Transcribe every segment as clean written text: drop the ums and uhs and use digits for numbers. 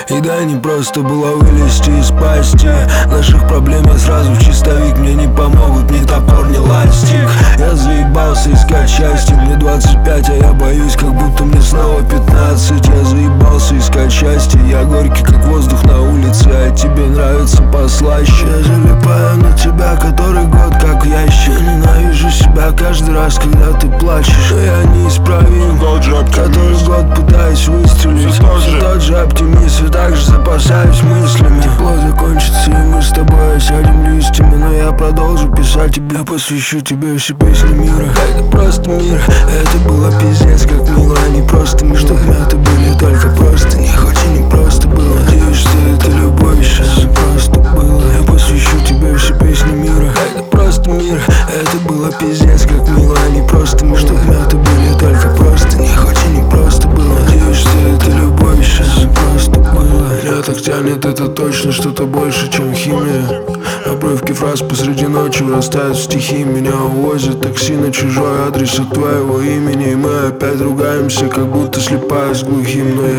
И да, не просто было вылезти из пасти наших проблем, я сразу в чистовик. Мне не помогут ни топор, ни ластик. Я заебался искать счастье. Мне 25, а я боюсь, как будто мне снова 15. Я заебался искать счастье. Я горький, как воздух на улице, а тебе нравится послаще. Я залипаю на тебя который год, как в ящик. Ненавижу себя каждый раз, когда ты плачешь. Но я неисправим, который год пытаюсь выстрелить. Все тот же оптимист, все так же запасаюсь мыслями. Тепло закончится, и мы с тобой осядем листьями. Но я продолжу писать тебе, я посвящу тебе все песни мира. Это просто мир, это было пиздец как мило. Не просто мир, чтоб мяты были только просто. Не хоть и не просто было. Надеюсь, что это любовь сейчас просто было. Я посвящу тебе все песни мира. Это просто мир, это было пиздец как мило. Не просто мир, чтоб мяты были только просто. Не хоть и не просто было. Надеюсь, что это любовь сейчас просто было. Меня так тянет, это точно что-то больше, чем химия. Обрывки фраз посреди ночи вырастают в стихи. Меня увозят такси на чужой адрес от твоего имени. И мы опять ругаемся, как будто слепая с глухим. Но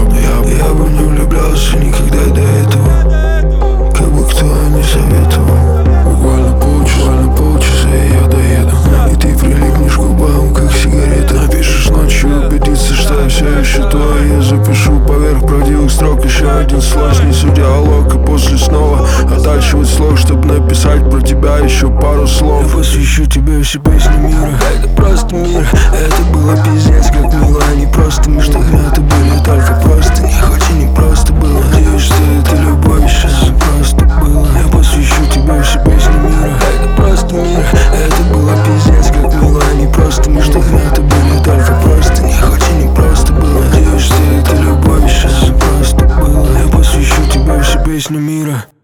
я бы не влюблялся никогда до этого, как бы кто не советовал. Буквально полчаса и я доеду. И ты прилипнешь к губам, как сигарета. Напишешь ночью, убедиться, что я все еще твой. Я запишу поверх правдивых строк еще один слой, снесу диалог и после снова оттачивать слог, чтобы написать про тебя еще пару слов. Я посвящу тебе все песни мира. Это просто мир, это было пиздец как мило. Не просто мир, чтоб мяты были только просто. Не хоть и не просто было. Надеюсь, что это любовь сейчас просто было. Я посвящу тебе все песни мира. Это просто мир, это было пиздец как мило. Не просто мир, чтоб мяты были только просто. Не хоть и не просто было. Надеюсь, что это любовь сейчас просто было. Я посвящу тебе все песни мира.